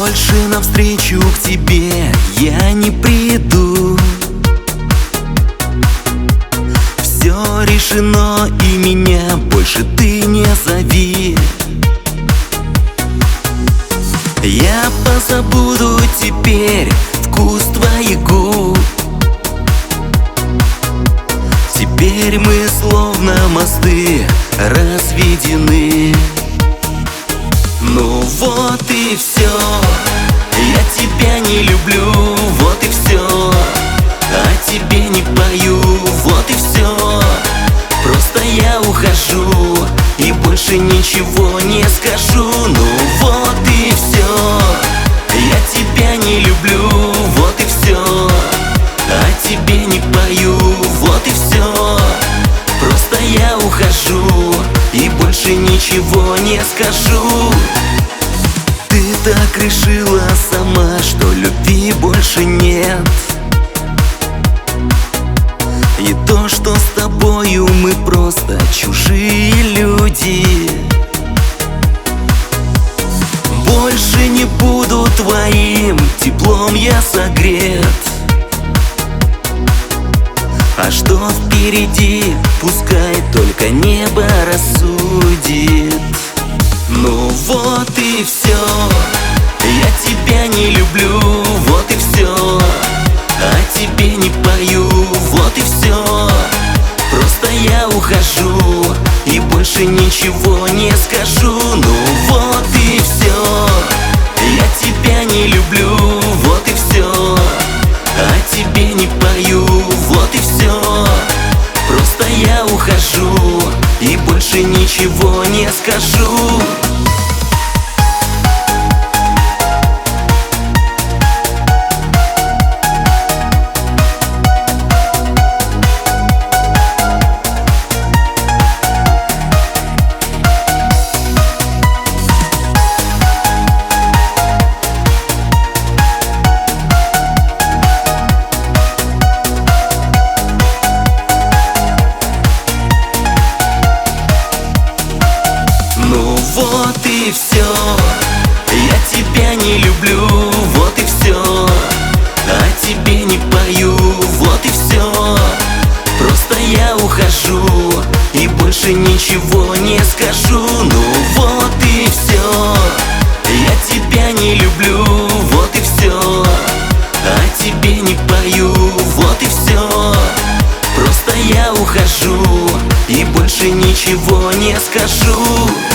Больше навстречу к тебе я не приду. Все решено, и меня больше ты не зови. Я позабуду теперь вкус твоих губ. Теперь мы словно мосты разведены. Ну вот и все, я тебя не люблю, вот и все. О тебе не пою, вот и все. Просто я ухожу и больше ничего не скажу. Ну вот и все, я тебя не люблю, вот и все. О тебе не пою, вот и все. Просто я ухожу и больше ничего не скажу. Ты так решила сама, что любви больше нет. И то, что с тобою мы просто чужие люди. Больше не буду твоим теплом я согрет. А что впереди, пускай только небо рассудит. Ну вот и все, я тебя не люблю, вот и все. О тебе не пою, вот и все. Просто я ухожу и больше ничего не скажу. Ну вот и все, я тебя не люблю, вот и все. О тебе не пою, вот и все. Просто я ухожу и больше ничего не скажу. Вот и все, я тебя не люблю, вот и все. О тебе не пою, вот и все. Просто я ухожу и больше ничего не скажу. Ну вот и все, я тебя не люблю, вот и все. О тебе не пою, вот и все. Просто я ухожу и больше ничего не скажу.